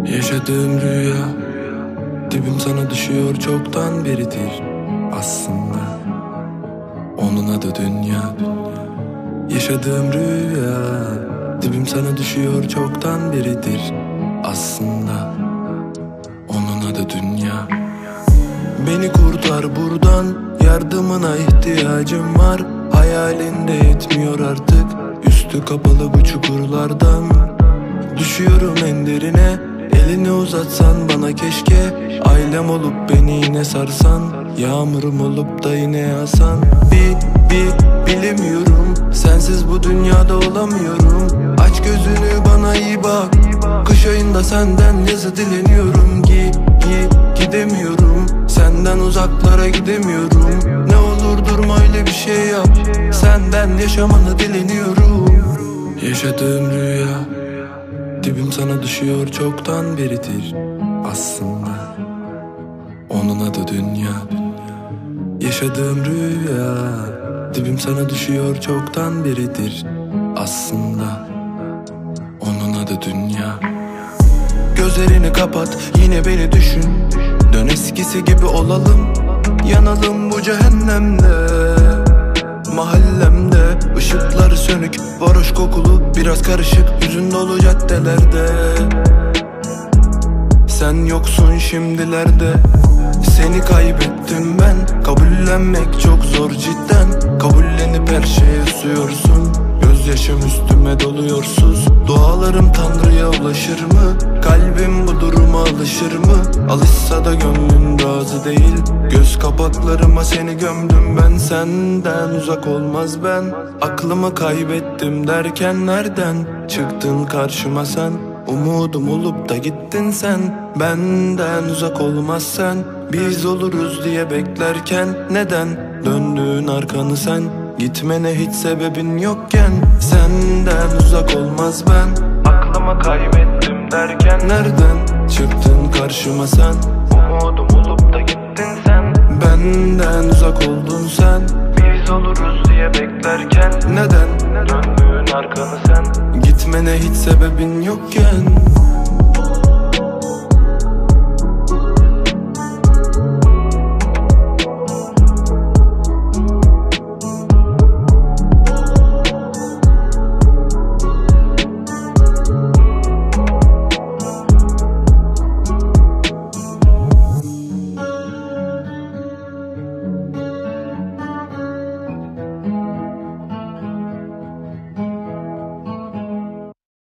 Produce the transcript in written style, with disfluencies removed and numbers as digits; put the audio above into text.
Yaşadığım rüya dibim sana düşüyor çoktan beridir aslında. Onun adı dünya. Yaşadığım rüya dibim sana düşüyor çoktan beridir aslında. Onun adı dünya. Beni kurtar buradan, yardımına ihtiyacım var. Hayalinde yetmiyor artık, üstü kapalı bu çukurlardan. Düşüyorum en derine, elini uzatsan bana keşke. Ailem olup beni yine sarsan, yağmurum olup da yine yağsan. Bilemiyorum, sensiz bu dünyada olamıyorum. Aç gözünü bana iyi bak, kış ayında senden yazı dileniyorum. Gidemiyorum, senden uzaklara gidemiyorum. Ne olur durma, öyle bir şey yap, senden yaşamanı dileniyorum. Yaşadığım rüya dibim sana düşüyor çoktan beridir aslında. Onun adı dünya. Yaşadığım rüya dibim sana düşüyor çoktan beridir aslında. Onun adı dünya. Gözlerini kapat, yine beni düşün. Dön eskisi gibi olalım, yanalım bu cehennemde. Mahallemde ışıkları sönük, varoş kokulu, biraz karışık, hüzün dolu caddelerde. Sen yoksun şimdilerde, seni kaybettim ben. Kabullenmek çok zor cidden, kabullenip her şeye susuyorsun. Gözyaşım üstüme doluyorsuz, dualarım Tanrı'ya ulaşır mı? Kalbim bu duruma alışır mı? Alışsa da gönlün razı değil. Göz kapaklarıma seni gömdüm ben, senden uzak olmaz ben. Aklımı kaybettim derken nereden çıktın karşıma sen? Umudum olup da gittin sen, benden uzak olmaz sen. Biz oluruz diye beklerken neden döndün arkanı sen? Gitmene hiç sebebin yokken senden uzak olmaz ben. Aklımı kaybettim derken nereden çıktın karşıma sen? Umudum olup da gittin sen, benden uzak oldun sen. Biz oluruz diye beklerken neden döndün arkanı sen? Gitmene hiç sebebin yokken.